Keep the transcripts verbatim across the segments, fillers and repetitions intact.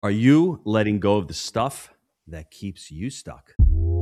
Are you letting go of the stuff that keeps you stuck?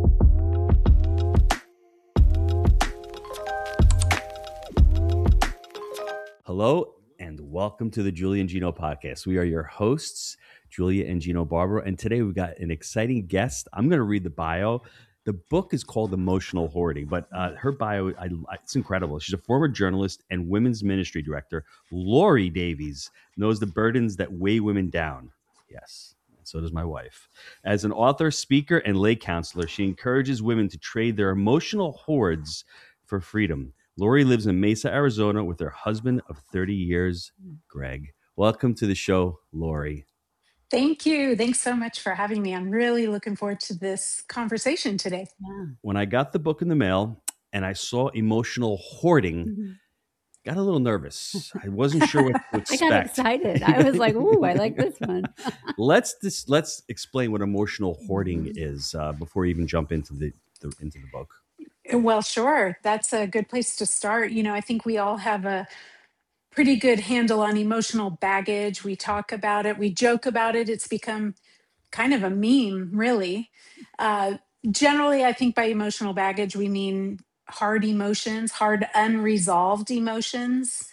Hello, and welcome to the Julia and Gino podcast. We are your hosts, Julia and Gino Barbaro, and today we've got an exciting guest. I'm going to read the bio. The book is called Emotional Hoarding, but uh, her bio, I, it's incredible. She's a former journalist and women's ministry director. Lori Davies knows the burdens that weigh women down. Yes, and so does my wife. As an author, speaker, and lay counselor, she encourages women to trade their emotional hoards for freedom. Lori lives in Mesa, Arizona with her husband of thirty years, Greg. Welcome to the show, Lori. Thank you. Thanks so much for having me. I'm really looking forward to this conversation today. Yeah. When I got the book in the mail and I saw emotional hoarding, mm-hmm. got a little nervous. I wasn't sure what to expect. I got excited. I was like, ooh, I like this one. let's dis- let's explain what emotional hoarding is uh, before we even jump into the, the into the book. Well, sure. That's a good place to start. You know, I think we all have a pretty good handle on emotional baggage. We talk about it, we joke about it. It's become kind of a meme, really. Uh, generally, I think by emotional baggage, we mean hard emotions, hard, unresolved emotions.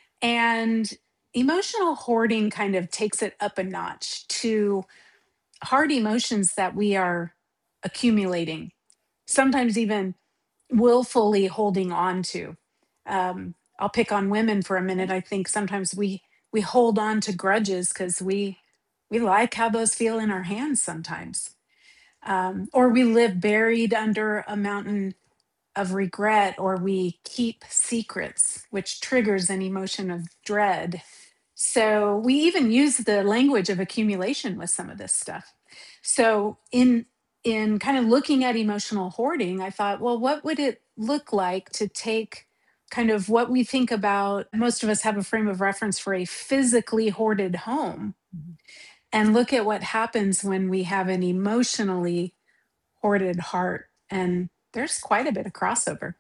And emotional hoarding kind of takes it up a notch to hard emotions that we are accumulating, sometimes even willfully holding on to. Um, I'll pick on women for a minute. I think sometimes we we hold on to grudges because we we like how those feel in our hands sometimes, um, or we live buried under a mountain of regret, or we keep secrets, which triggers an emotion of dread. So we even use the language of accumulation with some of this stuff. So in in kind of looking at emotional hoarding, I thought, well, what would it look like to take kind of what we think about? Most of us have a frame of reference for a physically hoarded home, mm-hmm. and look at what happens when we have an emotionally hoarded heart. And there's quite a bit of crossover.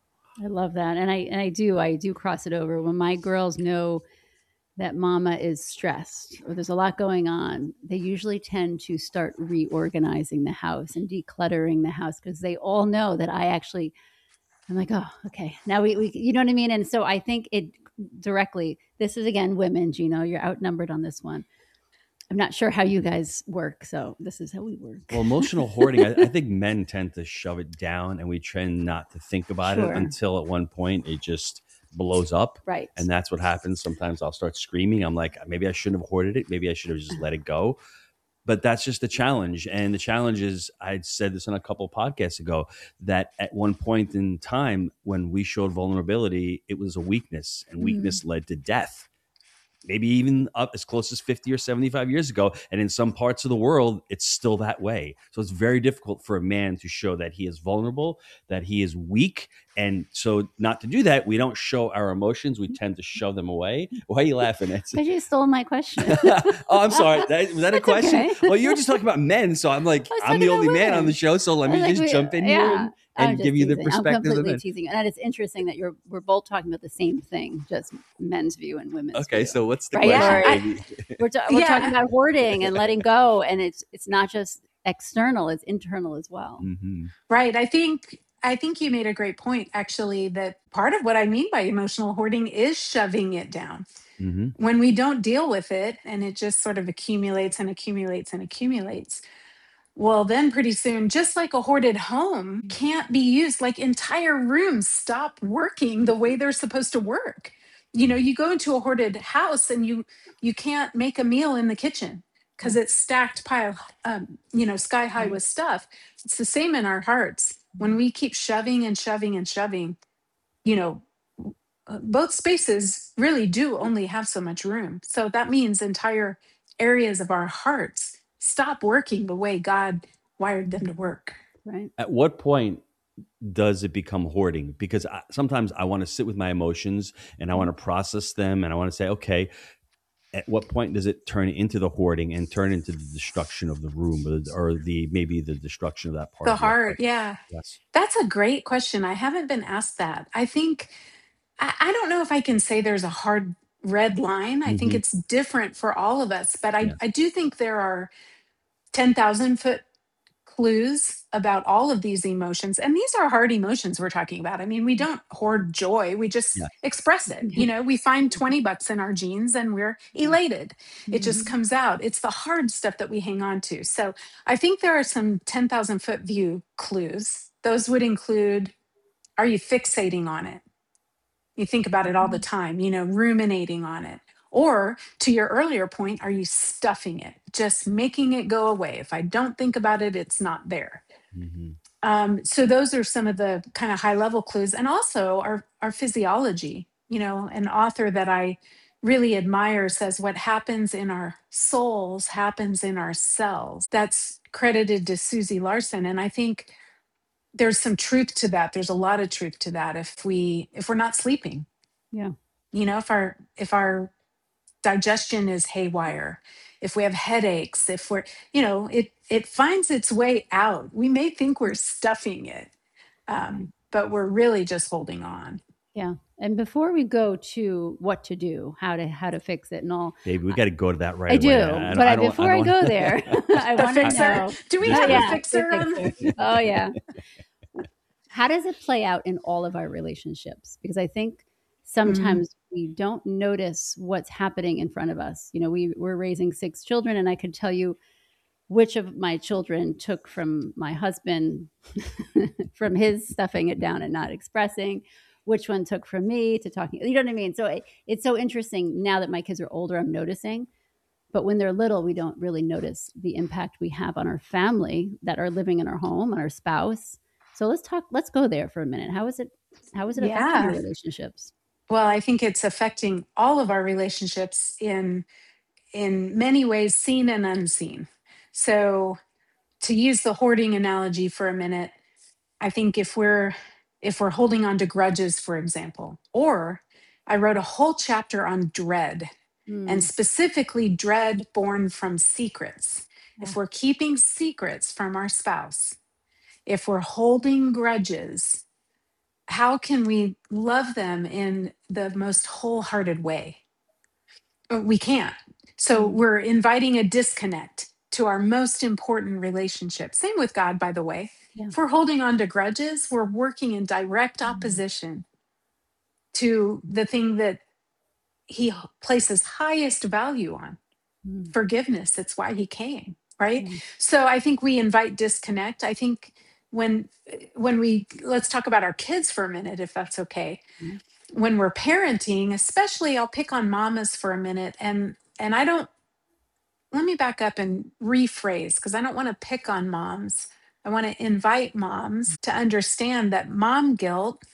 I love that. And I and I do, I do cross it over. When my girls know that mama is stressed or there's a lot going on, they usually tend to start reorganizing the house and decluttering the house because they all know that I actually, I'm like, oh, okay. Now we, we, you know what I mean? And so I think it directly, this is again, women, Gino, you're outnumbered on this one. I'm not sure how you guys work, so this is how we work. Well, emotional hoarding, I, I think men tend to shove it down and we tend not to think about sure. it until at one point it just blows up. Right. And that's what happens. Sometimes I'll start screaming. I'm like, maybe I shouldn't have hoarded it. Maybe I should have just let it go. But that's just the challenge. And the challenge is, I said this on a couple of podcasts ago, that at one point in time when we showed vulnerability, it was a weakness, and weakness mm-hmm. led to death. Maybe even up as close as fifty or seventy-five years ago. And in some parts of the world, it's still that way. So it's very difficult for a man to show that he is vulnerable, that he is weak. And so not to do that, we don't show our emotions. We tend to shove them away. Why are you laughing? Because you stole my question. Oh, I'm sorry. That, was that a question? Okay. Well, you were just talking about men. So I'm like, I'm the only man on the show. So let me like, just we, jump in yeah. here and, and give you teasing. the perspective. I'm completely teasing. And it's interesting that you're we're both talking about the same thing, just men's view and women's okay, view. So what's the right? question? Yeah. we're ta- we're yeah. talking about hoarding and letting go. And it's it's not just external, it's internal as well. Mm-hmm. Right. I think I think you made a great point, actually, that part of what I mean by emotional hoarding is shoving it down. Mm-hmm. When we don't deal with it and it just sort of accumulates and accumulates and accumulates, well, then pretty soon, just like a hoarded home can't be used, like entire rooms stop working the way they're supposed to work. You know, you go into a hoarded house and you you can't make a meal in the kitchen because it's stacked pile, um, you know, sky high with stuff. It's the same in our hearts. When we keep shoving and shoving and shoving, you know, uh, both spaces really do only have so much room. So that means entire areas of our hearts stop working the way God wired them to work. Right. At what point does it become hoarding? Because I, sometimes I want to sit with my emotions and I want to process them and I want to say, okay, at what point does it turn into the hoarding and turn into the destruction of the room or, or the maybe the destruction of that part The of your heart, heart? yeah. Yes. That's a great question. I haven't been asked that. I think, I, I don't know if I can say there's a hard red line. I think Hmm. it's different for all of us, but I, I Yes. do think there are ten thousand foot clues about all of these emotions. And these are hard emotions we're talking about. I mean, we don't hoard joy, we just Yes. express it. You know, we find twenty bucks in our jeans and we're elated. It just Mhm. comes out. It's the hard stuff that we hang on to. So I think there are some ten thousand foot view clues. Those would include, are you fixating on it? You think about it all the time, you know, ruminating on it. Or to your earlier point, are you stuffing it, just making it go away? If I don't think about it, it's not there. Hmm. Um, so those are some of the kind of high level clues, and also our our physiology. You know, an author that I really admire says what happens in our souls happens in our cells. That's credited to Susie Larson, and I think there's some truth to that. There's a lot of truth to that. If we if we're not sleeping, Yeah. you know, if our if our digestion is haywire, if we have headaches, if we're, you know, it it finds its way out. We may think we're stuffing it, Right. um, but we're really just holding on. Yeah. And before we go to what to do, how to how to fix it and all, Baby, we I, got to go to that right I away. do. I, I don't. But I I, don't. I before I don't go there, I A want to fixer? know. Do we Just Oh have a kidding. yeah, the fixer on? fixer. Oh yeah. How does it play out in all of our relationships? Because I think Mm, sometimes we don't notice what's happening in front of us. You know, we we're raising six children, and I could tell you which of my children took from my husband from his stuffing it down and not expressing, which one took from me to talking, you know what I mean? So it, it's so interesting now that my kids are older, I'm noticing. But when they're little, we don't really notice the impact we have on our family that are living in our home, on our spouse. So let's talk, let's go there for a minute. How is it, how is it affecting your yeah. relationships? Well, I think it's affecting all of our relationships in in many ways, seen and unseen. So to use the hoarding analogy for a minute, I think if we're if we're holding on to grudges, for example, or I wrote a whole chapter on dread, and Mm, specifically dread born from secrets. yeah. If we're keeping secrets from our spouse, if we're holding grudges, how can we love them in the most wholehearted way? Uh, We can't. So Mm, we're inviting a disconnect to our most important relationship. Same with God, by the way. yeah. If we're holding on to grudges, we're working in direct Mm, opposition to the thing that He h- places highest value on, mm, forgiveness. It's why He came, right? yeah. So I think we invite disconnect. I think when when we let's talk about our kids for a minute, if that's okay. Yeah. When we're parenting, especially, I'll pick on mamas for a minute, and and I don't let me back up and rephrase, because I don't want to pick on moms. I want to invite moms to understand that mom guilt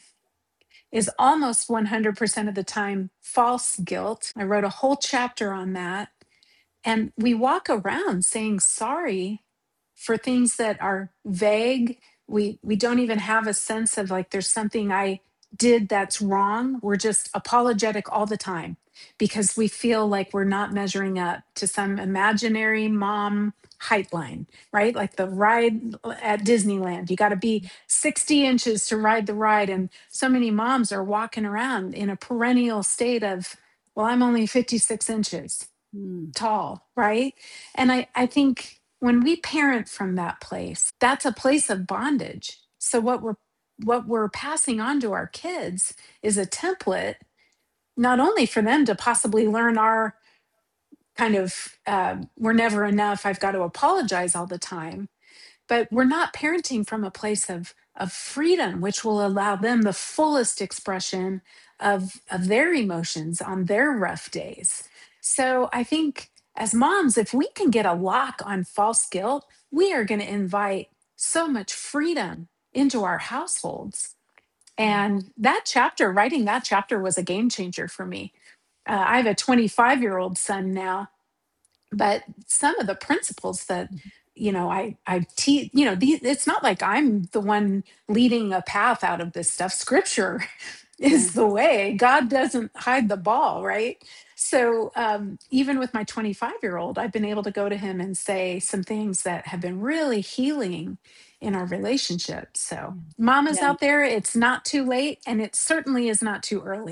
is almost one hundred percent of the time false guilt. I wrote a whole chapter on that. And we walk around saying sorry for things that are vague. We we don't even have a sense of like there's something I did that's wrong. We're just apologetic all the time because we feel like we're not measuring up to some imaginary mom height line, right? Like the ride at Disneyland. You got to be sixty inches to ride the ride. And so many moms are walking around in a perennial state of, well, I'm only fifty-six inches Mm, tall, right? And I, I think when we parent from that place, that's a place of bondage. So what we're what we're passing on to our kids is a template, not only for them to possibly learn our kind of uh, we're never enough, I've got to apologize all the time, but we're not parenting from a place of of freedom, which will allow them the fullest expression of of their emotions on their rough days. So I think as moms, if we can get a lock on false guilt, we are going to invite so much freedom into our households. yeah. And that chapter, writing that chapter was a game changer for me. Uh, I have a twenty-five year old son now, but some of the principles that you know i i teach, you know the, it's not like I'm the one leading a path out of this stuff. Scripture Yeah. is the way. God doesn't hide the ball, right? So um, even with my twenty-five year old, I've been able to go to him and say some things that have been really healing in our relationship. So Yeah. mamas Yeah. out there, it's not too late, and it certainly is not too early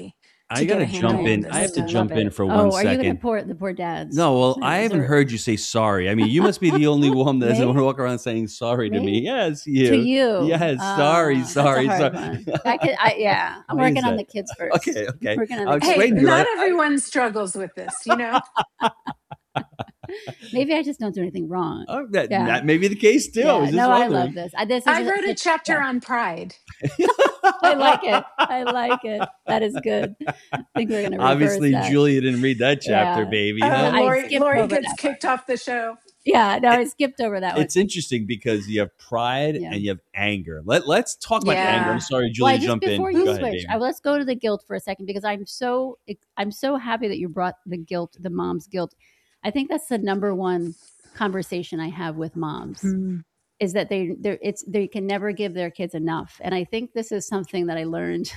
I to get gotta a handle jump on in. this I have to stuff. jump in it. for Oh, one are you going to second. pour the poor dads? No, well, I Is haven't there- heard you say sorry. I mean, you must be the only one that doesn't Me? want to walk around saying sorry to me. Me? Yes, you. To you. Yes, Ah, sorry, that's a sorry, hard sorry. one. I could, I, yeah, I'm Why is working on that? the kids first. Okay, okay. Working on I'll the kids explain Hey, to you. first. not I- everyone struggles with this, you know? Maybe I just don't do anything wrong. Oh, that, Yeah. that may be the case too. I Yeah, was just no, I wondering. love this. I, this is I wrote a such- chapter yeah. on pride. I like it. I like it. That is good. I think we're going to Obviously, that. Julia didn't read that chapter, Yeah. baby. Uh, huh? I Lori, skipped Lori over gets that kicked off the show. Yeah, no, I skipped over that one. It's interesting because you have pride Yeah. and you have anger. Let, let's talk about Yeah. anger. I'm sorry, Well, Julia, I just jump before in. you Go ahead, switch, baby. I, let's go to the guilt for a second because I'm so I'm so happy that you brought the guilt, the mom's guilt. I think that's the number one conversation I have with moms Mm. is that they they it's they can never give their kids enough, and I think this is something that I learned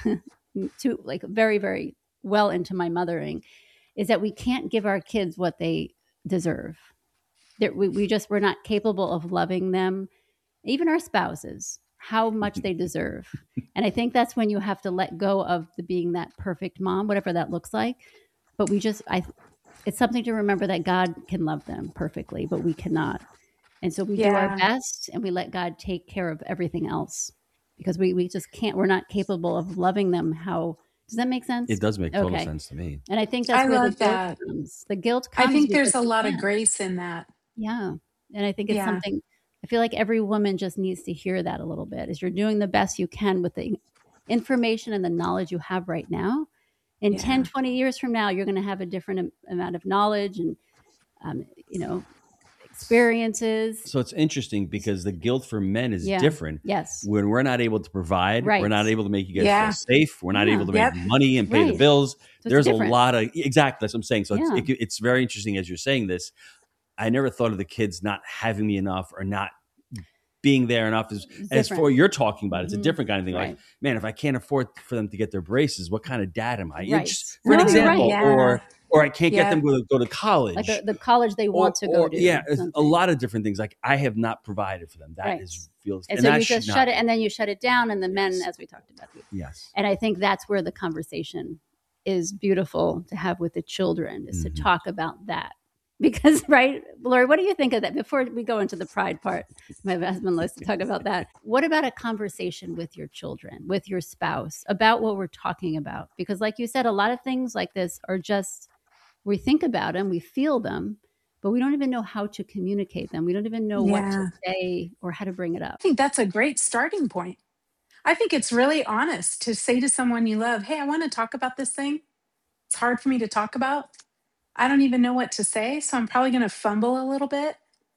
to like very very well into my mothering, is that we can't give our kids what they deserve. That we, we just we're not capable of loving them, even our spouses, how much they deserve. And I think that's when you have to let go of the being that perfect mom, whatever that looks like. But we just I it's something to remember that God can love them perfectly, but we cannot. And so we do our Yeah. best and we let God take care of everything else because we, we just can't, we're not capable of loving them. How does that make sense? It does make total Okay. sense to me. And I think that's I where love the guilt that. comes. The guilt comes. I think there's because a we lot of can't. grace in that. Yeah. And I think it's Yeah. something, I feel like every woman just needs to hear that a little bit, is you're doing the best you can with the information and the knowledge you have right now. In Yeah. ten, twenty years from now, you're going to have a different am- amount of knowledge and, um, you know, experiences. So it's interesting because the guilt for men is Yeah. different. Yes. When we're not able to provide, Right. we're not able to make you guys Yeah. feel safe. We're not Yeah. able to Yep. make money and pay the Right. bills. So it's There's a different. lot of exactly that's what I'm saying. So Yeah. it's, it, it's very interesting as you're saying this. I never thought of the kids not having me enough or not being there enough as, It's as different. for you're talking about. It's a Mhm. different kind of thing. Right. Like, man, if I can't afford for them to get their braces, what kind of dad am I? You Right. just- for an No, you're right. example, Yeah. or or I can't Yeah. get them to go to college. Like the, the college they or, want to go or- to. Yeah, it's a something. lot of different things. Like I have not provided for them. That Right. is feels And, and so that you should just not shut it, be. and then you shut it down, and the men, Yes. as we talked about. Yes. And I think that's where the conversation is beautiful to have with the children, is Mhm. to talk about that. Because, right, Lori, what do you think of that? Before we go into the pride part, my husband likes to talk about that. What about a conversation with your children, with your spouse, about what we're talking about? Because like you said, a lot of things like this are just, we think about them, we feel them, but we don't even know how to communicate them. We don't even know what Yeah. to say or how to bring it up. I think that's a great starting point. I think it's really honest to say to someone you love, hey, I want to talk about this thing. It's hard for me to talk about. I don't even know what to say, so I'm probably going to fumble a little bit.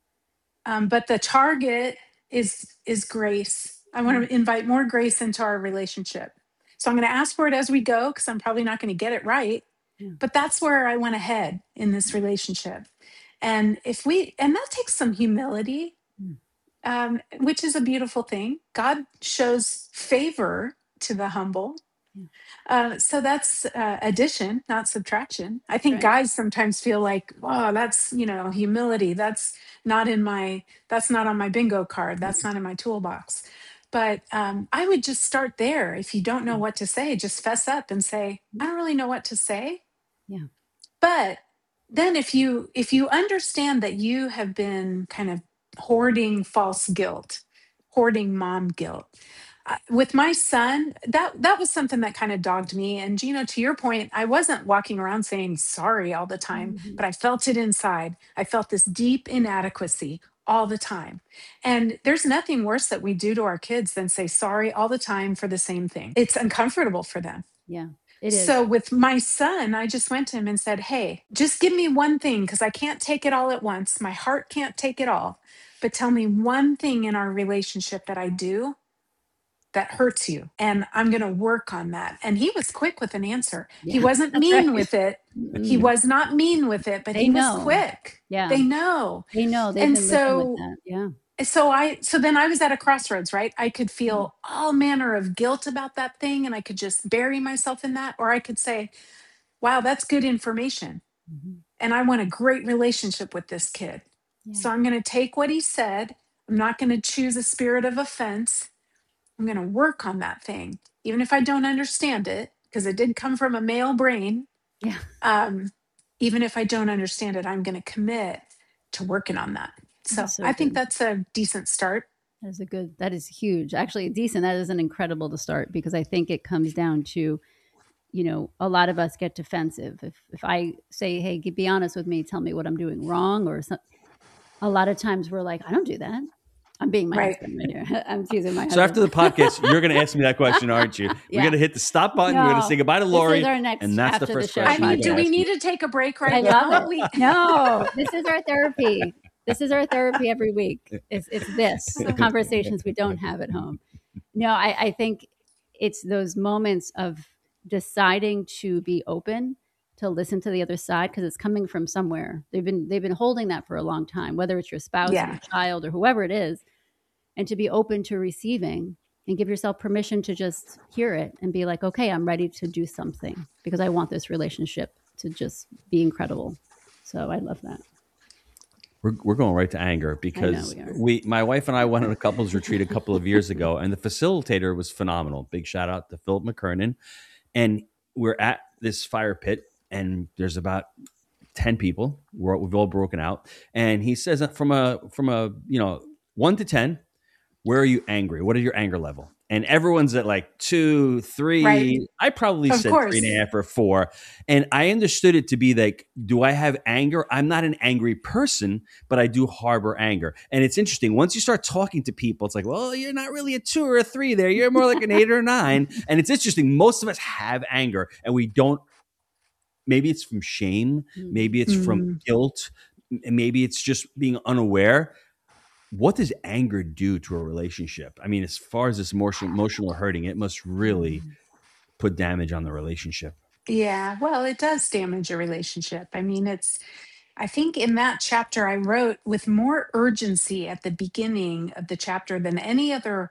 Um, but the target is is grace. I want to invite more grace into our relationship. So I'm going to ask for it as we go because I'm probably not going to get it right. Yeah. But that's where I want to head in this relationship. And if we, and that takes some humility, Mm. um, which is a beautiful thing. God shows favor to the humble. Yeah. Uh, so that's uh, addition, not subtraction. I think Right. guys sometimes feel like, oh, that's, you know, humility. That's not in my, that's not on my bingo card. That's not in my toolbox. But um, I would just start there. If you don't know what to say, just fess up and say, I don't really know what to say. Yeah. But then if you if you understand that you have been kind of hoarding false guilt, hoarding mom guilt, uh, with my son, that that was something that kind of dogged me. And Gina, to your point, I wasn't walking around saying sorry all the time, Mhm. but I felt it inside. I felt this deep inadequacy all the time. And there's nothing worse that we do to our kids than say sorry all the time for the same thing. It's uncomfortable for them. Yeah. It is. So with my son, I just went to him and said, hey, just give me one thing because I can't take it all at once. My heart can't take it all. But tell me one thing in our relationship that I do that hurts you. And I'm going to work on that. And he was quick with an answer. He Yeah, wasn't that's mean right. with it. He Mm. was not mean with it, but They he was know. quick. Yeah. They know. They know. They've And been living so with that. Yeah. so I so then I was at a crossroads, right? I could feel all manner of guilt about that thing and I could just bury myself in that, or I could say, wow, that's good information. Mhm. And I want a great relationship with this kid. Yeah. So I'm going to take what he said. I'm not going to choose a spirit of offense. I'm going to work on that thing, even if I don't understand it. because it did come from a male brain. Yeah. Um, even if I don't understand it, I'm going to commit to working on that. So, so I think good. that's a decent start. That is a good, that is huge. Actually, decent. That is an incredible to start, because I think it comes down to, you know, a lot of us get defensive. If if I say, hey, be honest with me, tell me what I'm doing wrong, or some, a lot of times we're like, I don't do that. I'm being my Right. husband right here. I'm teasing my husband. So after the podcast, you're going to ask me that question, aren't you? Yeah. We're going to hit the stop button. No, We're going to say goodbye to Lori. This is our next and that's the after first the show question. I mean, you do can we ask me. need to take a break right I now? love it. We- No, this is our therapy. This is our therapy every week. It's, it's this, the conversations we don't have at home. No, I, I think it's those moments of deciding to be open, to listen to the other side, because it's coming from somewhere. They've been they've been holding that for a long time, whether it's your spouse, Yeah. or your child, or whoever it is, and to be open to receiving and give yourself permission to just hear it and be like, okay, I'm ready to do something because I want this relationship to just be incredible. So I love that. We're, we're going right to anger because I know we are. we, my wife and I went on a couples retreat a couple of years ago, and the facilitator was phenomenal. Big shout out to Philip McKernan. And we're at this fire pit, and there's about ten people. We're, we've all broken out, and he says from a from a you know one to ten, where are you angry? What is your anger level? And everyone's at like two, three. Right. I probably Of said course. three and a half or four. And I understood it to be like, do I have anger? I'm not an angry person, but I do harbor anger. And it's interesting. Once you start talking to people, it's like, well, you're not really a two or a three there. You're more like an eight or a nine. And it's interesting. Most of us have anger, and we don't. Maybe it's from shame. Maybe it's Mm. from guilt. And maybe it's just being unaware. What does anger do to a relationship? I mean, as far as this emotional, emotional hurting, it must really put damage on the relationship. Yeah, well, it does damage a relationship. I mean, it's, I think in that chapter I wrote with more urgency at the beginning of the chapter than any other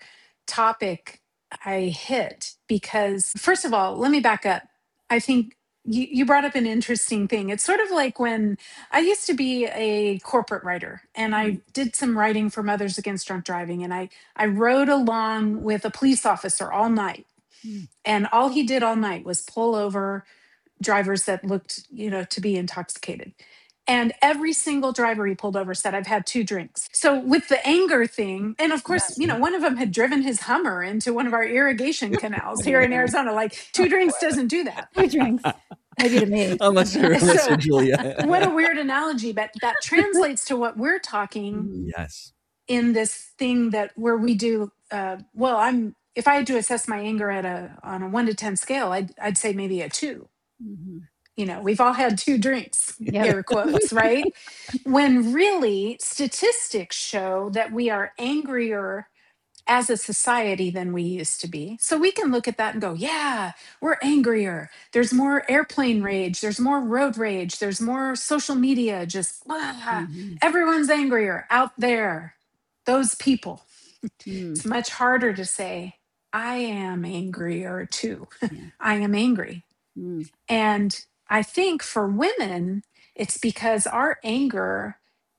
topic I hit. Because, first of all, let me back up. I think you, you brought up an interesting thing. It's sort of like when I used to be a corporate writer, and I did some writing for Mothers Against Drunk Driving, and I, I rode along with a police officer all night. Mm. And all he did all night was pull over drivers that looked, you know, to be intoxicated. And every single driver he pulled over said, I've had two drinks. So with the anger thing, and of course, you know, one of them had driven his Hummer into one of our irrigation canals here in Arizona. Like, two drinks doesn't do that. Two drinks. Maybe to me. Unless you're unless So, you're Julia. What a weird analogy, but that translates to what we're talking Mhm. Yes. in this thing that where we do, uh, well, I'm, if I had to assess my anger at a, on a one to ten scale, I'd, I'd say maybe a two. Mhm. You know, we've all had two drinks, Yep. air quotes, right? When really statistics show that we are angrier as a society than we used to be. So we can look at that and go, yeah, we're angrier. There's more airplane rage. There's more road rage. There's more social media. Just ah, Mhm. everyone's angrier out there. Those people. Mm. It's much harder to say, I am angrier too. Yeah. I am angry. Mm. And I think for women, it's because our anger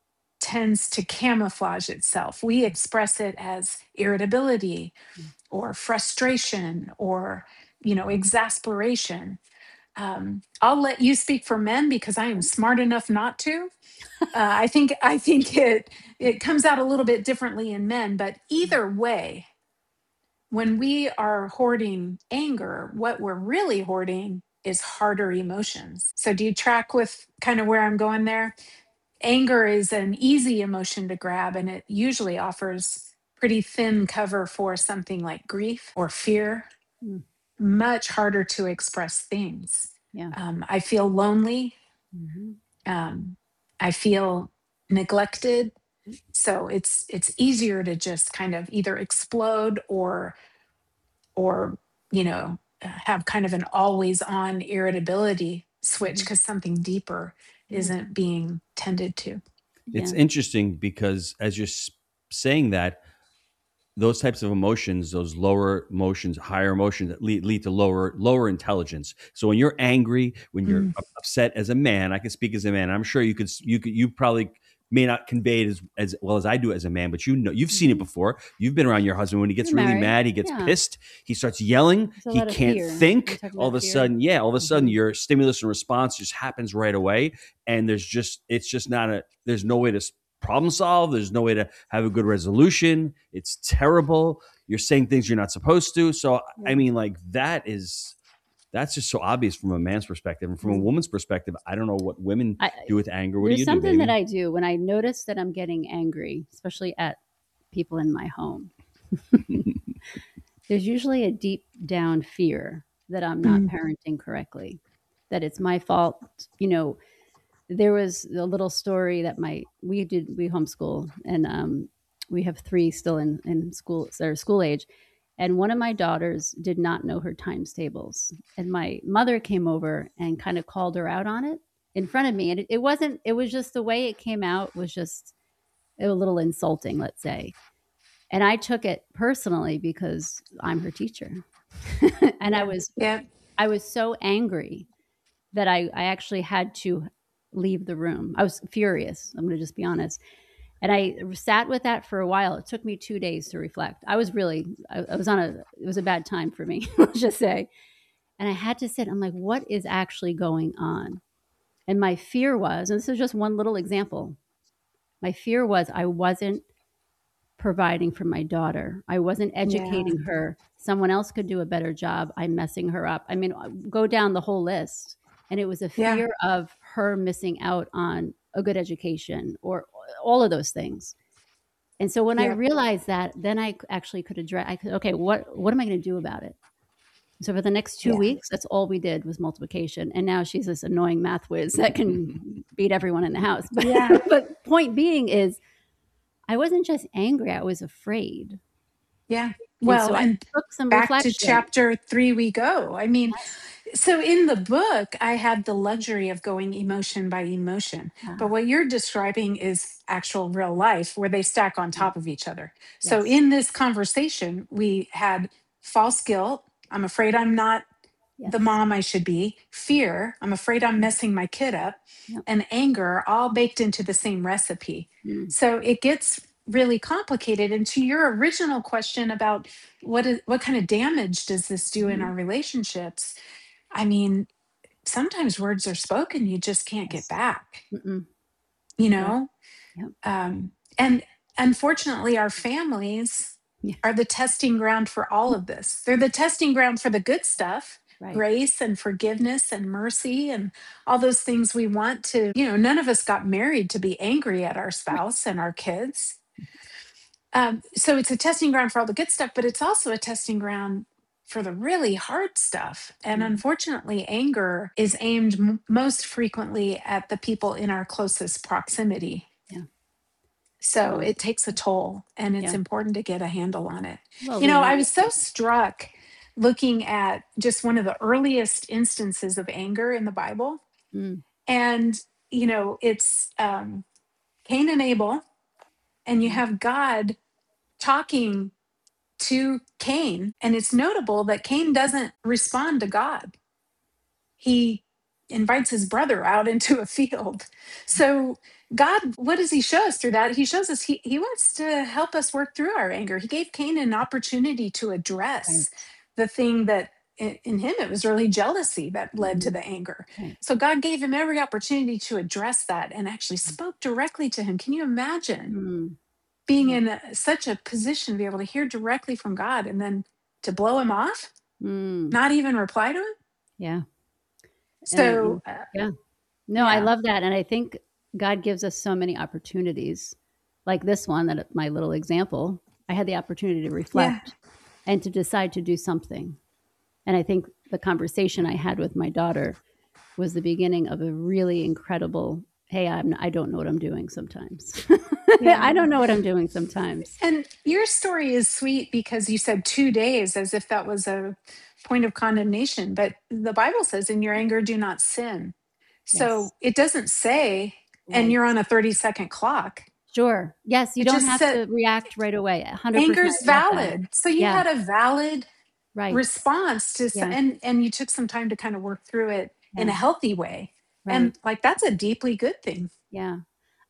tends to camouflage itself. We express it as irritability or frustration or, you know, exasperation. Um, I'll let you speak for men because I am smart enough not to. Uh, I think I think it it comes out a little bit differently in men, but either way, when we are hoarding anger, what we're really hoarding is harder emotions. So, do you track with kind of where I'm going there? Anger is an easy emotion to grab, and it usually offers pretty thin cover for something like grief or fear. Mm. Much harder to express things. Yeah. Um, I feel lonely. Mhm. Um, I feel neglected. So it's it's easier to just kind of either explode or or you know uh, have kind of an always on irritability switch because something deeper Yeah. isn't being tended to. It's Yeah. interesting because as you're s- saying that, those types of emotions, those lower emotions, higher emotions that lead, lead to lower lower intelligence. So when you're angry, when you're Mm. upset as a man, I can speak as a man. I'm sure you could you could you probably may not convey it as, as well as I do as a man, but you know, you've seen it before. You've been around your husband when he gets You're really married. mad, he gets Yeah. pissed, he starts yelling, There's a he lot of can't fear. We're think. talking All of about a fear. sudden, yeah, all of a sudden Mhm. your stimulus and response just happens right away. And there's just, it's just not a, there's no way to problem solve. There's no way to have a good resolution. It's terrible. You're saying things you're not supposed to. So, Yeah. I mean, like that is, that's just so obvious from a man's perspective. And from a Mm. woman's perspective, I don't know what women I, do with anger. What do there's you do, something baby? that I do when I notice that I'm getting angry, especially at people in my home. There's usually a deep down fear that I'm not Mm. parenting correctly, that it's my fault. You know, there was a little story that my we did we homeschool, and um, we have three still in in school, they're school age, and one of my daughters did not know her times tables, and my mother came over and kind of called her out on it in front of me, and it, it wasn't. It was just the way it came out was just a little insulting, let's say. And I took it personally because I'm her teacher. and I was Yeah. I was so angry that I, I actually had to leave the room. I was furious. I'm going to just be honest. And I sat with that for a while. It took me two days to reflect. I was really, I, I was on a, it was a bad time for me, let's just say. And I had to sit, I'm like, what is actually going on? And my fear was, and this is just one little example, my fear was I wasn't providing for my daughter. I wasn't educating Yeah. her. Someone else could do a better job. I'm messing her up. I mean, go down the whole list. And it was a Yeah. fear of her missing out on a good education or all of those things. And so when I Yeah. realized that, then I actually could address, I could, okay, what, what am I going to do about it? So for the next two Yeah. weeks, that's all we did was multiplication. And now she's this annoying math whiz that can beat everyone in the house. But, Yeah. but point being is, I wasn't just angry, I was afraid. Yeah. And Well, so I and took some back to reflection. chapter three we go. I mean, so in the book, I had the luxury of going emotion by emotion. But Ah, what you're describing is actual real life where they stack on top of each other. So yes, in this conversation, we had false guilt. I'm afraid I'm not the yes. mom I should be, fear, I'm afraid I'm messing my kid up, Yep. and anger, all baked into the same recipe. Mm, So it gets really complicated. And to your original question about what is what kind of damage does this do in mhm, our relationships? I mean, sometimes words are spoken you just can't get yes. back, Mm-mm. you Yep. know? Yep. Um, and unfortunately, our families Yeah. are the testing ground for all of this. They're the testing ground for the good stuff, Right. grace and forgiveness and mercy and all those things we want to, you know, none of us got married to be angry at our Right. spouse and our kids. Um, so it's a testing ground for all the good stuff, but it's also a testing ground for the really hard stuff. And Mm, unfortunately, anger is aimed m- most frequently at the people in our closest proximity. yeah. So Wow. it takes a toll, and it's Yeah. important to get a handle on it. Well, You know, we, I was so struck looking at just one of the earliest instances of anger in the Bible. mm, And, you know, it's um, Cain and Abel, and you yeah. have God talking to Cain. And it's notable that Cain doesn't respond to God, he invites his brother out into a field. So, God, what does he show us through that? He shows us he, he wants to help us work through our anger. He gave Cain an opportunity to Right. address the thing that in, in him, it was really jealousy that led to Mm, the anger. right. So, God gave him every opportunity to address that and actually spoke directly to him. Can you imagine Mm, being yeah. in a, such a position to be able to hear directly from God and then to blow him off, Mm, not even reply to him? yeah. And I, So, uh, yeah. No, I yeah. love that. And I think God gives us so many opportunities, like this one, that my little example. I had the opportunity to Yeah. reflect and to decide to do something. And I think the conversation I had with my daughter was the beginning of a really incredible, hey, I'm, I don't know what I'm doing sometimes. Yeah. I don't know what I'm doing sometimes. And your story is sweet because you said two days as if that was a point of condemnation. But the Bible says, in your anger, do not sin. So Yes. it doesn't say, and Right. you're on a thirty second clock. Sure. Yes. You It don't just have said to react right away. one hundred percent anger's love that. valid. So you Yeah. had a valid Right. response to, s- Yeah. and, and you took some time to kind of work through it in a Yeah. healthy way. Right. And like, that's a deeply good thing. Yeah.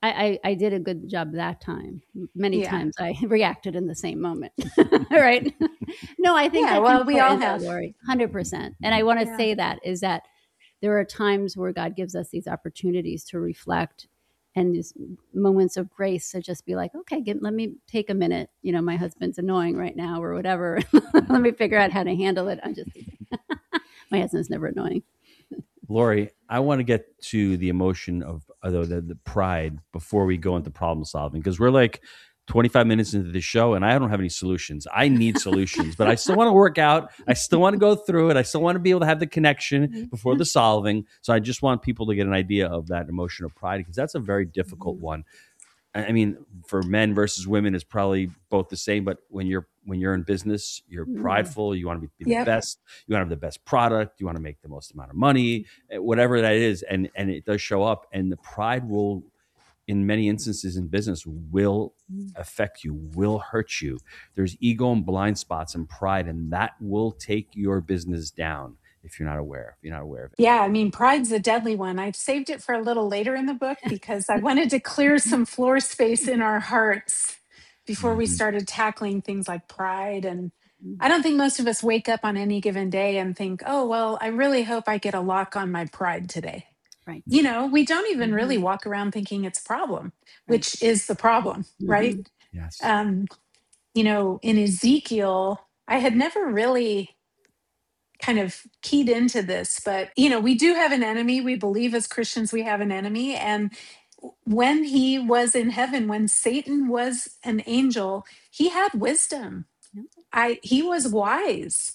I, I, I did a good job that time. Many Yeah. times I reacted in the same moment. Right. No, I think Yeah, that's well, we all important, though, have. Lori, one hundred percent. And I want to Yeah. say that is that there are times where God gives us these opportunities to reflect and these moments of grace to just be like, okay, get, let me take a minute. You know, my husband's annoying right now or whatever. Let me figure out how to handle it. I'm just, my husband's never annoying. Lori, I want to get to the emotion of uh, the, the pride before we go into problem solving, because we're like twenty-five minutes into the show and I don't have any solutions. I need solutions, but I still want to work out. I still want to go through it. I still want to be able to have the connection before the solving. So I just want people to get an idea of that emotion of pride, because that's a very difficult one. I mean, for men versus women is probably both the same, but when you're when you're in business, you're prideful. You want to be, be Yep. the best. You want to have the best product. You want to make the most amount of money, whatever that is, and and it does show up. And the pride will, in many instances in business, will affect you, will hurt you. There's ego and blind spots and pride, and that will take your business down if you're not aware. If you're not aware of it. Yeah, I mean, pride's a deadly one. I've saved it for a little later in the book because I wanted to clear some floor space in our hearts before we Mhm. started tackling things like pride. And I don't think most of us wake up on any given day and think, oh, well, I really hope I get a lock on my pride today. Right. You know, we don't even Mhm. really walk around thinking it's a problem, Right. which is the problem, Mhm. right? Yes. Um, you know, in Ezekiel, I had never really kind of keyed into this, but you know, we do have an enemy. We believe as Christians we have an enemy. And when he was in heaven, when Satan was an angel, he had wisdom. Yep. I he was wise.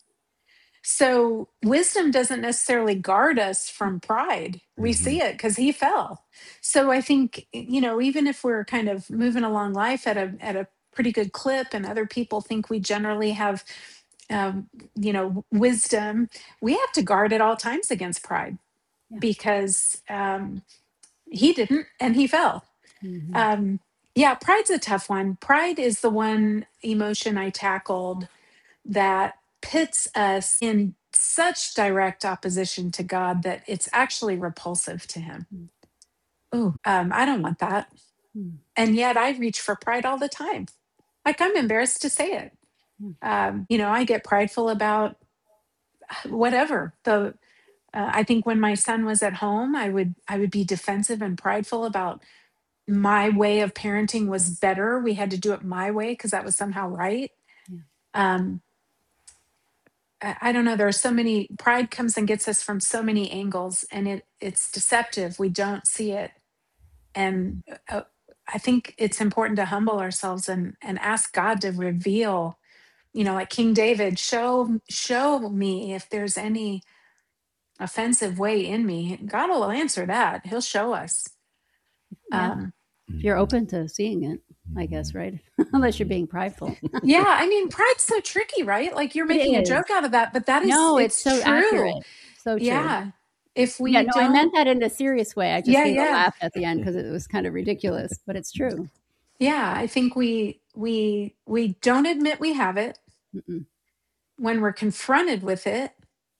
So wisdom doesn't necessarily guard us from pride. We Mhm. see it because he fell. So I think, you know, even if we're kind of moving along life at a at a pretty good clip and other people think we generally have um, you know, wisdom, we have to guard at all times against pride. Yeah. Because um, he didn't and he fell. Mhm. Um, yeah, pride's a tough one. Pride is the one emotion I tackled that pits us in such direct opposition to God that it's actually repulsive to him. Mm. Oh, um, I don't want that. Mm. And yet I reach for pride all the time. Like I'm embarrassed to say it. Mm. Um, you know, I get prideful about whatever. The uh, I think when my son was at home, I would I would be defensive and prideful about my way of parenting was better. We had to do it my way because that was somehow right. Yeah. Um, I, I don't know. There are so many. Pride comes and gets us from so many angles, and it it's deceptive. We don't see it, and uh, I think it's important to humble ourselves and and ask God to reveal. You know, like King David, show show me if there's any offensive way in me. God will answer that. He'll show us. Yeah. Um, If you're open to seeing it, I guess, right? Unless you're being prideful. yeah, I mean, pride's so tricky, right? Like you're It making a is. joke out of that, but that is No, it's it's so true. accurate. So true. Yeah. If Yeah, we no, I don't, meant that in a serious way. I just Yeah, gave a yeah. laugh at the end because it was kind of ridiculous, but it's true. yeah, I think we we we don't admit we have it. Mm-mm. When we're confronted with it,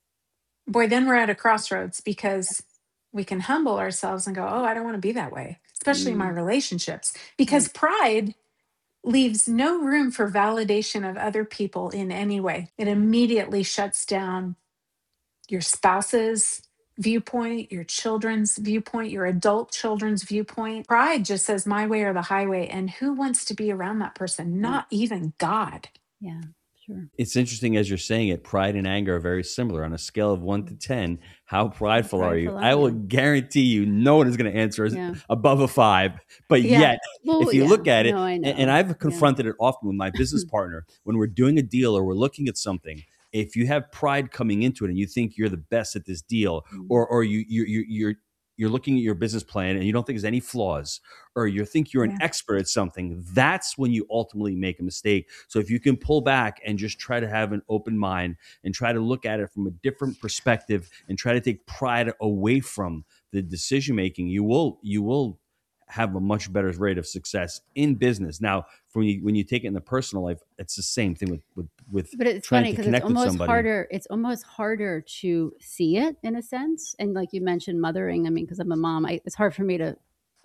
boy, then we're at a crossroads because we can humble ourselves and go, "Oh, I don't want to be that way," especially in my Mm. relationships, because pride leaves no room for validation of other people in any way. It immediately shuts down your spouse's viewpoint, your children's viewpoint, your adult children's viewpoint. Pride just says my way or the highway. And who wants to be around that person? Not even God. Yeah, sure. It's interesting as you're saying it, pride and anger are very similar. On a scale of one to ten, how prideful, are you? prideful are I will you? guarantee you no one is going to answer Yeah. above a five. But Yeah. yet, Well, if you yeah. look at it, No, I and, know. and I've Yeah. confronted it often with my business partner, when we're doing a deal or we're looking at something, if you have pride coming into it and you think you're the best at this deal, Mm. or or you you you you're you're looking at your business plan and you don't think there's any flaws, or you think you're an Yeah. expert at something, that's when you ultimately make a mistake. So if you can pull back and just try to have an open mind and try to look at it from a different perspective and try to take pride away from the decision making, you will you will have a much better rate of success in business. Now, when you when you take it in the personal life, it's the same thing with with with But it's trying funny to because it's connect with almost somebody. harder. It's almost harder to see it in a sense. And like you mentioned, mothering. I mean, because I'm a mom, I, it's hard for me to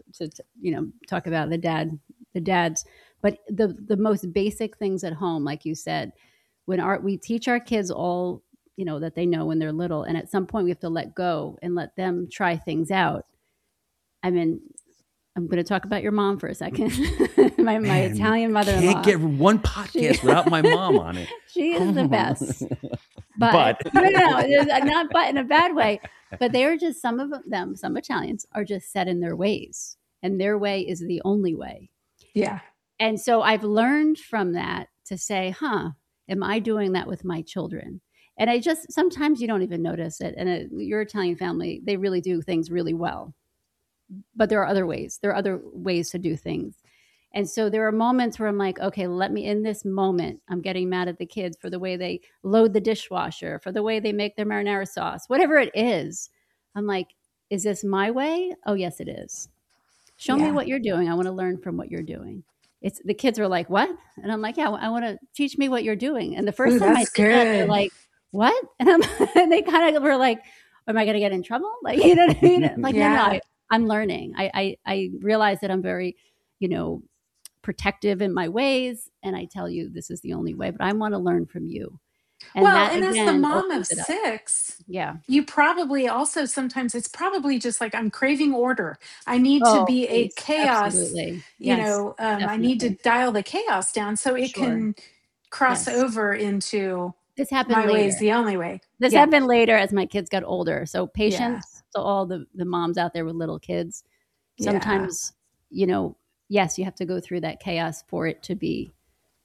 to, to you know talk about the dad the dads, but the the most basic things at home, like you said, when our we teach our kids all you know that they know when they're little, and at some point we have to let go and let them try things out. I mean, I'm going to talk about your mom for a second. my, my Italian mother-in-law. Can't get one podcast she, without my mom on it. She is the best. But, but. no, no, no, not but in a bad way. But they are just, some of them, some Italians are just set in their ways. And their way is the only way. Yeah. And so I've learned from that to say, huh, am I doing that with my children? And I just, sometimes you don't even notice it. And it, your Italian family, they really do things really well. But there are other ways. There are other ways to do things. And so there are moments where I'm like, okay, let me, in this moment, I'm getting mad at the kids for the way they load the dishwasher, for the way they make their marinara sauce, whatever it is. I'm like, is this my way? Oh, yes, it is. Show yeah. me what you're doing. I want to learn from what you're doing. It's the kids are like, what? And I'm like, yeah, I want to teach me what you're doing. And the first Ooh, time I did that, they're like, what? And, I'm, and they kind of were like, am I going to get in trouble? Like, you know what I mean? Like, yeah. no, no, I, I'm learning. I, I, I realize that I'm very, you know, protective in my ways. And I tell you, this is the only way, but I want to learn from you. And well, that, and again, as the mom of six, yeah, you probably also sometimes it's probably just like, I'm craving order. I need oh, to be please. a chaos, Absolutely. you Yes, know, um, I need to dial the chaos down so it sure. can cross yes. over into this happened my later. way is the only way. This yeah. happened later as my kids got older. So patience yeah. to all the, the moms out there with little kids. Sometimes, yeah. you know, yes, you have to go through that chaos for it to be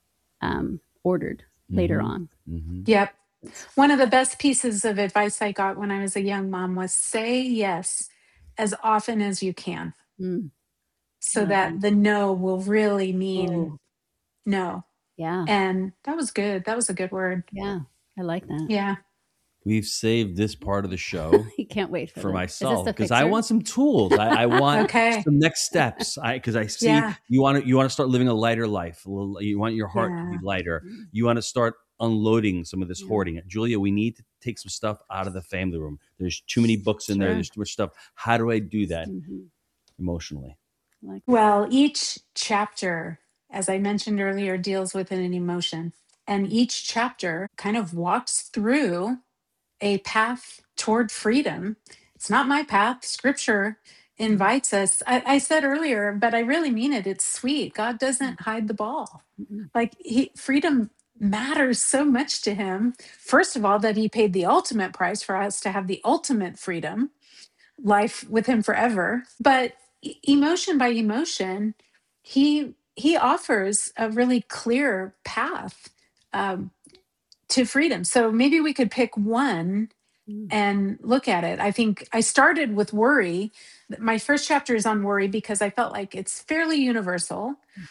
um, ordered mm-hmm. later on. Mm-hmm. Yep. One of the best pieces of advice I got when I was a young mom was say yes as often as you can. Mm. So that, that the no will really mean Ooh. no. Yeah. And that was good. That was a good word. Yeah. I like that. Yeah. We've saved this part of the show. You can't wait for, for the, myself because I want some tools. I, I want okay. some next steps. I because I see yeah. you want to you want to start living a lighter life. You want your heart yeah. to be lighter. You want to start unloading some of this yeah. hoarding. Julia, we need to take some stuff out of the family room. There's too many books in sure. there. There's too much stuff. How do I do that mm-hmm. emotionally? Like well, each chapter, as I mentioned earlier, deals with an emotion, and each chapter kind of walks through a path toward freedom. It's not my path. Scripture invites us. I, I said earlier, but I really mean it. It's sweet. God doesn't hide the ball. Like he, freedom matters so much to him. First of all, that he paid the ultimate price for us to have the ultimate freedom, life with him forever. But e- emotion by emotion, he he offers a really clear path um, to freedom. So maybe we could pick one and look at it. I think I started with worry. My first chapter is on worry because I felt like it's fairly universal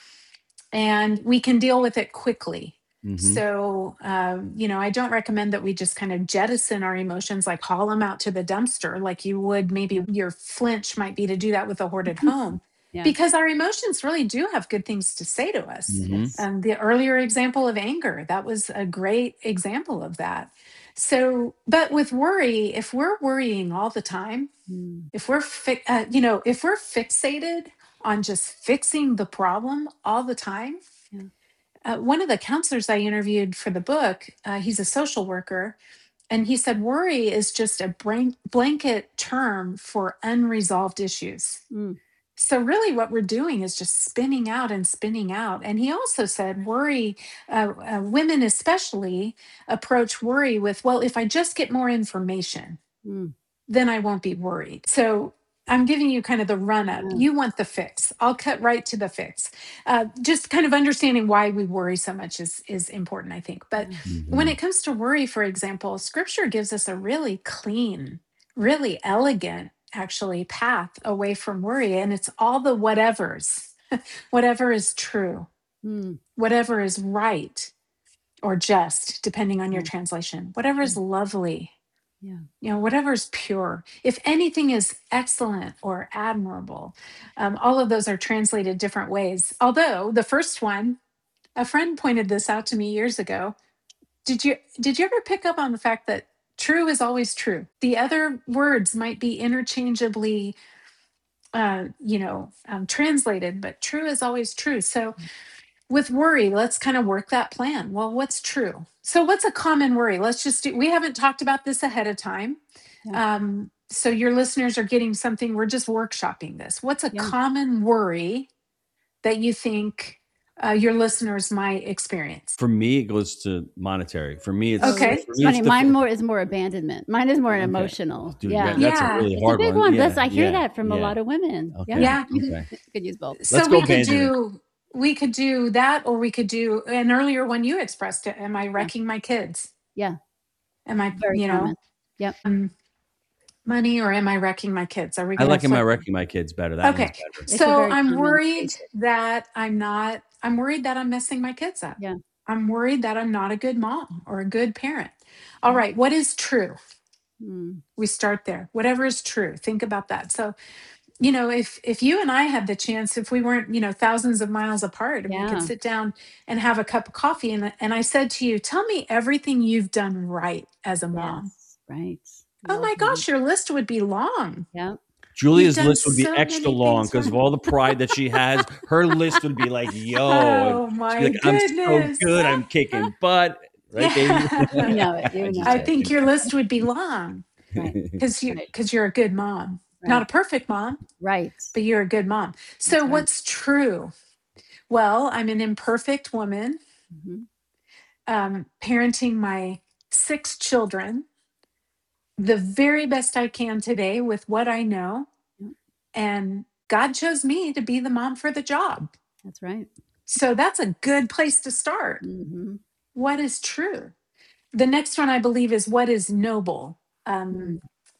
and we can deal with it quickly. Mm-hmm. So, um, you know, I don't recommend that we just kind of jettison our emotions, like haul them out to the dumpster, like you would maybe your flinch might be to do that with a hoarded home. Yeah. Because our emotions really do have good things to say to us. Mm-hmm. Um, the earlier example of anger, that was a great example of that. So, but with worry, if we're worrying all the time, mm. if we're, fi- uh, you know, if we're fixated on just fixing the problem all the time, yeah. uh, one of the counselors I interviewed for the book, uh, he's a social worker, and he said worry is just a blank- blanket term for unresolved issues. Mm. So really what we're doing is just spinning out and spinning out. And he also said worry, uh, uh, women especially approach worry with, well, if I just get more information, mm. then I won't be worried. So I'm giving you kind of the run up. Yeah. You want the fix. I'll cut right to the fix. Uh, just kind of understanding why we worry so much is, is important, I think. But mm-hmm. when it comes to worry, for example, scripture gives us a really clean, really elegant, actually path away from worry. And it's all the whatevers, whatever is true, mm. whatever is right or just, depending on your yeah. translation, whatever is lovely, yeah. you know, whatever is pure, if anything is excellent or admirable, um, all of those are translated different ways. Although the first one, a friend pointed this out to me years ago. Did you, did you ever pick up on the fact that true is always true? The other words might be interchangeably uh, you know, um, translated, but true is always true. So with worry, let's kind of work that plan. Well, what's true? So what's a common worry? Let's just do, we haven't talked about this ahead of time. Yeah. Um, so your listeners are getting something, we're just workshopping this. What's a Yeah. common worry that you think uh, your listeners might experience? For me, it goes to monetary. For me, it's Okay. for It's me, funny. it's the- Mine more is more abandonment. Mine is more Okay. emotional. Dude, yeah. yeah, that's Yeah. a really It's a hard big one. one. Yeah, That's, I hear yeah, that from a yeah. lot of women. Okay. Yeah. Yeah. Okay. Could use both. So Let's we go could abandonment. do we could do that, or we could do an earlier one you expressed it. Am I wrecking my kids? Yeah. Am I, Very you know, common. Yep. um, money, or am I wrecking my kids? Are we I gonna like am I flip- wrecking my kids better. That Okay. one's better. It's a So very I'm common worried statement. that I'm not, I'm worried that I'm messing my kids up. Yeah. I'm worried that I'm not a good mom or a good parent. All right. What is true? Mm. We start there. Whatever is true. Think about that. So, you know, if if you and I had the chance, if we weren't, you know, thousands of miles apart, and we Yeah. could sit down and have a cup of coffee, and and I said to you, tell me everything you've done right as a mom. Yes. Right. Oh Well my done. gosh, your list would be long. Yeah. Julia's You've done list would be so extra many long things because of right. all the pride that she has. Her list would be like, yo, Oh and she'd my be like, I'm so goodness. good. I'm kicking butt. Right, baby? You know it. You I know just- I it. think your list would be long Right. because you Right. because you're a good mom. Not a Right. perfect mom, Right. but you're a good mom. So That's right. what's true? Well, I'm an imperfect woman, Mhm. um, parenting my six children the very best I can today with what I know. Yep. And God chose me to be the mom for the job. That's right. So that's a good place to start. Mhm. What is true? The next one I believe is what is noble. Um, Mm.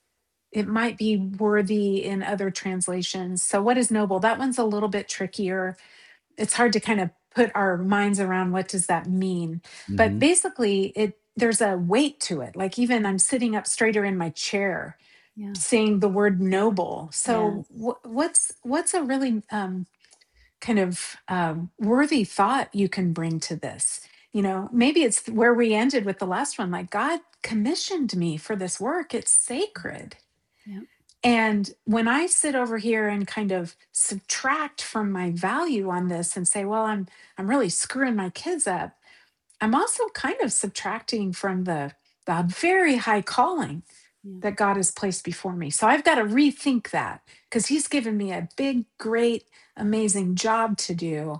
it might be worthy in other translations. So what is noble? That one's a little bit trickier. It's hard to kind of put our minds around what does that mean. But Mhm. basically it there's a weight to it. Like even I'm sitting up straighter in my chair Yeah. saying the word noble. So Yes. wh- what's what's a really um, kind of um, worthy thought you can bring to this? You know, maybe it's where we ended with the last one. Like God commissioned me for this work. It's sacred. Yeah. And when I sit over here and kind of subtract from my value on this and say, well, I'm I'm really screwing my kids up, I'm also kind of subtracting from the the very high calling Yeah. that God has placed before me. So I've got to rethink that because he's given me a big, great, amazing job to do.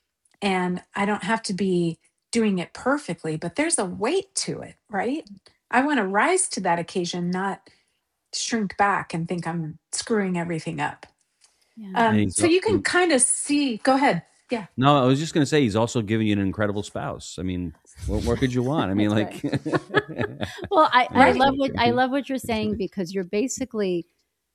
And I don't have to be doing it perfectly, but there's a weight to it, right? I want to rise to that occasion, not shrink back and think I'm screwing everything up. Yeah. And Um, he's so you can al- kind of see, go ahead. Yeah. No, I was just gonna say he's also giving you an incredible spouse. I mean, what more could you want? I mean, like, That's Well, I, I Right. love what I love what you're saying because you're basically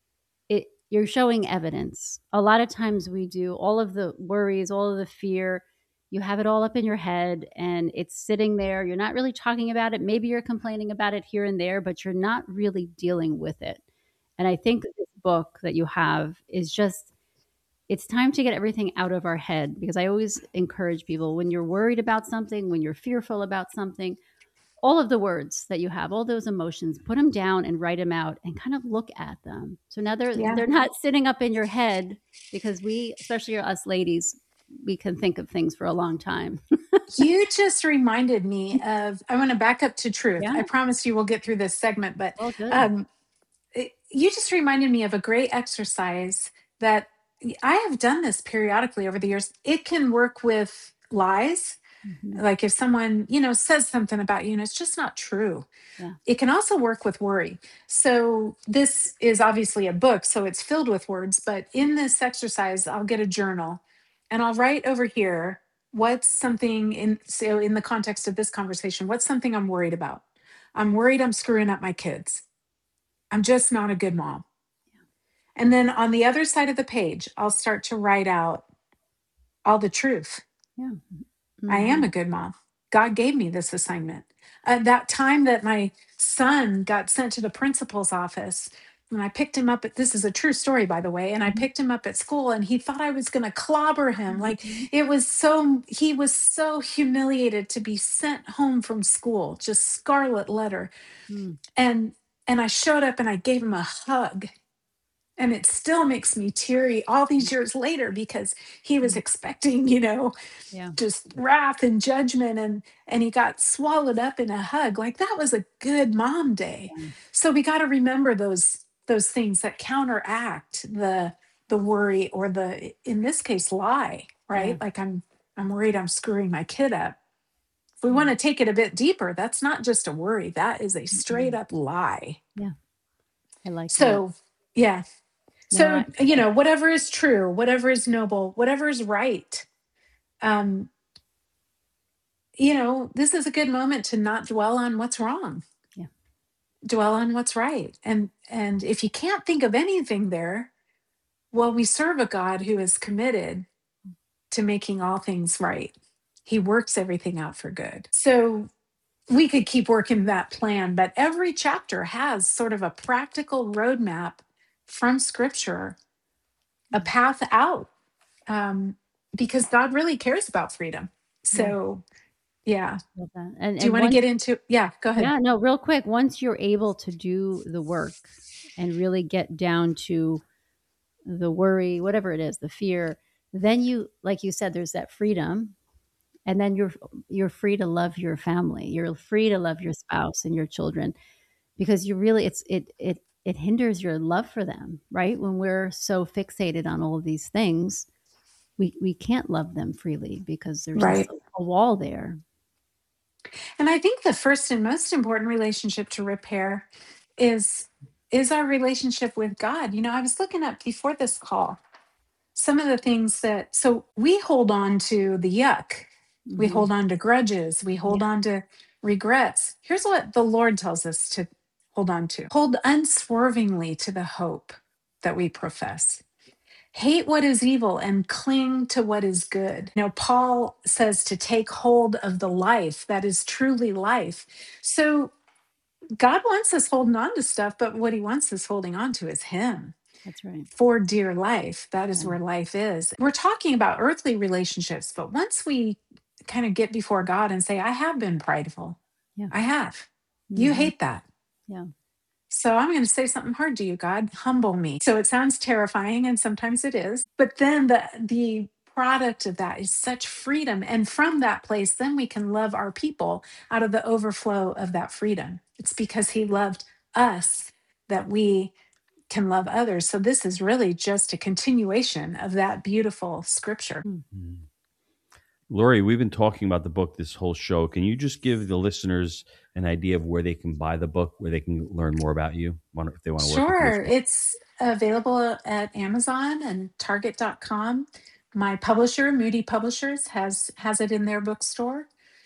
it you're showing evidence. A lot of times we do all of the worries, all of the fear, you have it all up in your head and it's sitting there. You're not really talking about it. Maybe you're complaining about it here and there, but you're not really dealing with it. And I think this book that you have is just it's time to get everything out of our head because I always encourage people when you're worried about something, when you're fearful about something, all of the words that you have, all those emotions, put them down and write them out and kind of look at them. So now they're Yeah. they're not sitting up in your head because we, especially us ladies, we can think of things for a long time. You just reminded me of, I want to back up to truth. Yeah. I promise you we'll get through this segment, but Well, good. um, it- you just reminded me of a great exercise that I have done this periodically over the years. It can work with lies. Mhm. Like if someone, you know, says something about you and it's just not true. Yeah. It can also work with worry. So this is obviously a book, so it's filled with words, but in this exercise, I'll get a journal and I'll write over here what's something in so in the context of this conversation, what's something I'm worried about? I'm worried I'm screwing up my kids. I'm just not a good mom. And then on the other side of the page, I'll start to write out all the truth. Yeah. I am Mhm. a good mom. God gave me this assignment. At that time that my son got sent to the principal's office, when I picked him up at this is a true story, by the way, and I Mhm. picked him up at school and he thought I was going to clobber him. Like Mhm. it was so, he was so humiliated to be sent home from school, just scarlet letter. Mm. And, and I showed up and I gave him a hug. And it still makes me teary all these years later because he was expecting, you know, Yeah. just wrath and judgment, and and he got swallowed up in a hug. Like that was a good mom day. Yeah. So we got to remember those those things that counteract the the worry, or the, in this case, lie, Yeah. right? Like I'm I'm worried I'm screwing my kid up. If we Yeah. want to take it a bit deeper, that's not just a worry, that is a straight up lie. Yeah. I like that. So yeah. No, So, I, you know, whatever is true, whatever is noble, whatever is right, um, you know, this is a good moment to not dwell on what's wrong. Yeah. Dwell on what's right. And and if you can't think of anything there, well, we serve a God who is committed to making all things right. He works everything out for good. So we could keep working that plan, but every chapter has sort of a practical roadmap from scripture, a path out, um, because God really cares about freedom. So, yeah. love that. And, Do you and want to once, get into? Yeah, go ahead. yeah, no, real quick. Once you're able to do the work and really get down to the worry, whatever it is, the fear, then you, like you said, there's that freedom. And then you're you're free to love your family. You're free to love your spouse and your children, because you really it's it it it hinders your love for them, right? When we're so fixated on all of these things, we we can't love them freely because there's Right. just a wall there. And I think the first and most important relationship to repair is is our relationship with God. You know, I was looking up before this call some of the things that, so we hold on to the yuck. We Mhm. hold on to grudges. We hold Yeah. on to regrets. Here's what the Lord tells us to hold on to: hold unswervingly to the hope that we profess. Hate what is evil and cling to what is good. You know, Paul says to take hold of the life that is truly life. So God wants us holding on to stuff, but what he wants us holding on to is him. That's right. For dear life, that is Yeah. where life is. We're talking about earthly relationships, but once we kind of get before God and say, I have been prideful, Yeah. I have. You Mhm. hate that. Yeah. So I'm going to say something hard to you, God. Humble me. So it sounds terrifying, and sometimes it is. But then the the product of that is such freedom. And from that place, then we can love our people out of the overflow of that freedom. It's because he loved us that we can love others. So this is really just a continuation of that beautiful scripture. Mm. Mm. Lori, we've been talking about the book this whole show. Can you just give the listeners an idea of where they can buy the book, where they can learn more about you, want- if they want to work with you? as Sure. well? It's available at Amazon and target dot com. My publisher, Moody Publishers, has has it in their bookstore.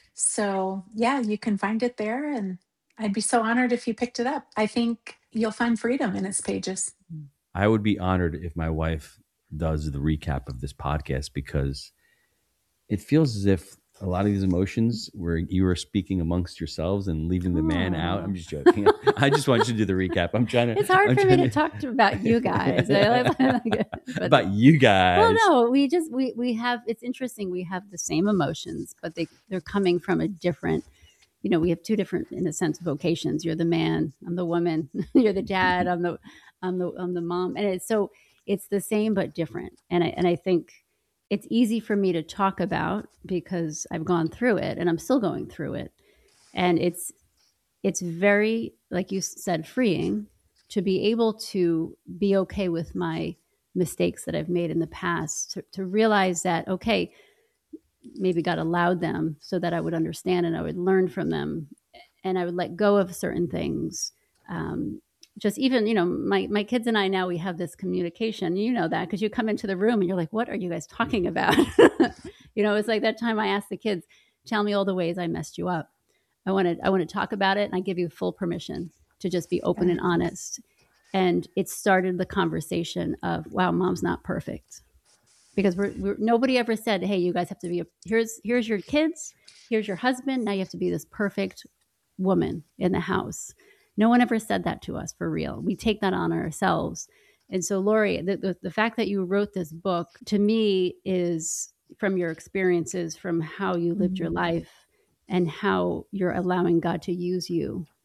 So, yeah, you can find it there, and I'd be so honored if you picked it up. I think you'll find freedom in its pages. I would be honored if my wife does the recap of this podcast, because it feels as if a lot of these emotions where you were speaking amongst yourselves and leaving the man out. Aw. I'm just joking. I just want you to do the recap. I'm trying to. It's hard I'm for me trying to talk to, about you guys. I like- but- about you guys. Well, no, we just we we have. It's interesting. We have the same emotions, but they they're coming from a different. You know, we have two different, in a sense, vocations. You're the man. I'm the woman. You're the dad. I'm the I'm the I'm the mom. And it's so it's the same but different. And I and I think it's easy for me to talk about because I've gone through it and I'm still going through it. And it's it's very, like you said, freeing to be able to be okay with my mistakes that I've made in the past, to, to realize that, okay, maybe God allowed them so that I would understand and I would learn from them, and I would let go of certain things. Um, just even, you know, my, my kids and I, now we have this communication, you know, that because you come into the room and you're like, what are you guys talking about? You know, it's like that time I asked the kids, tell me all the ways I messed you up. I want to, I want to talk about it. And I give you full permission to just be open and honest. And it started the conversation of, wow, mom's not perfect. Because we're, we're nobody ever said, hey, you guys have to be, a, here's, here's your kids, here's your husband. Now you have to be this perfect woman in the house. No one ever said that to us, for real. We take that on ourselves. And so, Lori, the, the, the fact that you wrote this book, to me, is from your experiences, from how you lived your life and how you're allowing God to use you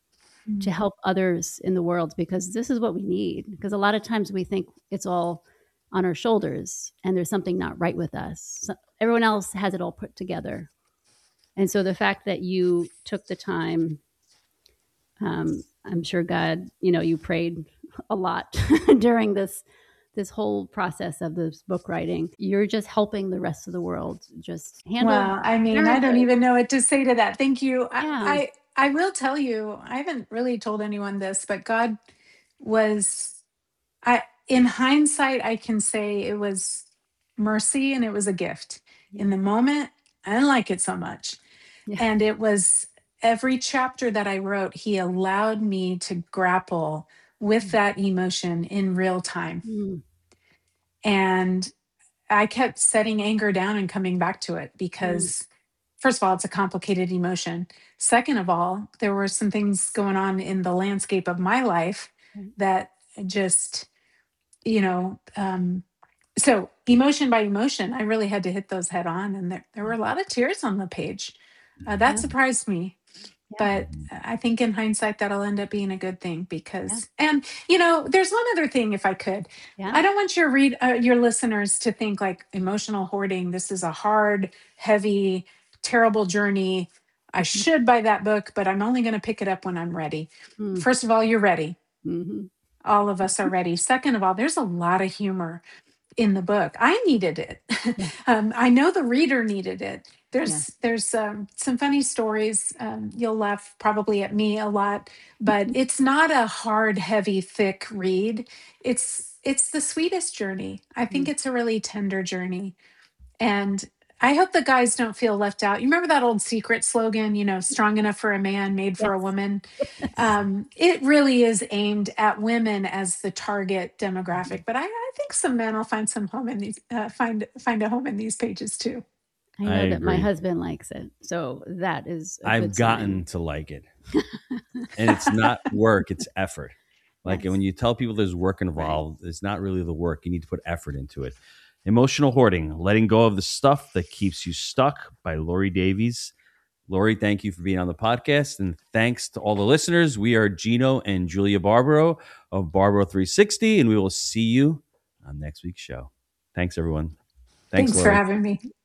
Mm. to help others in the world, because this is what we need. Because a lot of times we think it's all on our shoulders and there's something not right with us. So everyone else has it all put together. And so the fact that you took the time, um, I'm sure God, you know, you prayed a lot during this this whole process of this book writing. You're just helping the rest of the world just handle Well, I mean, I don't parenthood. even know what to say to that. Thank you. I, Yeah. I I will tell you, I haven't really told anyone this, but God was I in hindsight, I can say it was mercy and it was a gift. In Yeah. the moment, I didn't like it so much. Yeah. And it was every chapter that I wrote, he allowed me to grapple with that emotion in real time. Mm. And I kept setting anger down and coming back to it because, first of all, it's a complicated emotion. Second of all, there were some things going on in the landscape of my life Right. that just, you know, um, so emotion by emotion, I really had to hit those head on. And there, there were a lot of tears on the page. Uh, that Yeah. surprised me. Yeah. But I think in hindsight, that'll end up being a good thing because, Yeah. and you know, there's one other thing, if I could, Yeah. I don't want your read uh, your listeners to think like emotional hoarding. This is a hard, heavy, terrible journey. I should buy that book, but I'm only going to pick it up when I'm ready. Mm. First of all, you're ready. Mm-hmm. All of us are ready. Second of all, there's a lot of humor in the book. I needed it. Yeah. um, I know the reader needed it. There's Yeah. there's um, some funny stories. Um, you'll laugh probably at me a lot, but it's not a hard, heavy, thick read. It's it's the sweetest journey. I think Mm. it's a really tender journey, and I hope the guys don't feel left out. You remember that old Secret slogan, you know, strong enough for a man, made for a Yes. woman? Yes. Um, it really is aimed at women as the target demographic, but I, I think some men will find some home in these, uh, find find a home in these pages too. I know I that my agree. husband likes it, so that is a I've good gotten sign. to like it. And it's not work, it's effort. Like Yes. when you tell people there's work involved, it's not really the work. You need to put effort into it. Emotional Hoarding, Letting Go of the Stuff That Keeps You Stuck by Lori Davies. Lori, thank you for being on the podcast. And thanks to all the listeners. We are Gino and Julia Barbaro of Barbaro three sixty, and we will see you on next week's show. Thanks, everyone. Thanks, Thanks for Lori. having me.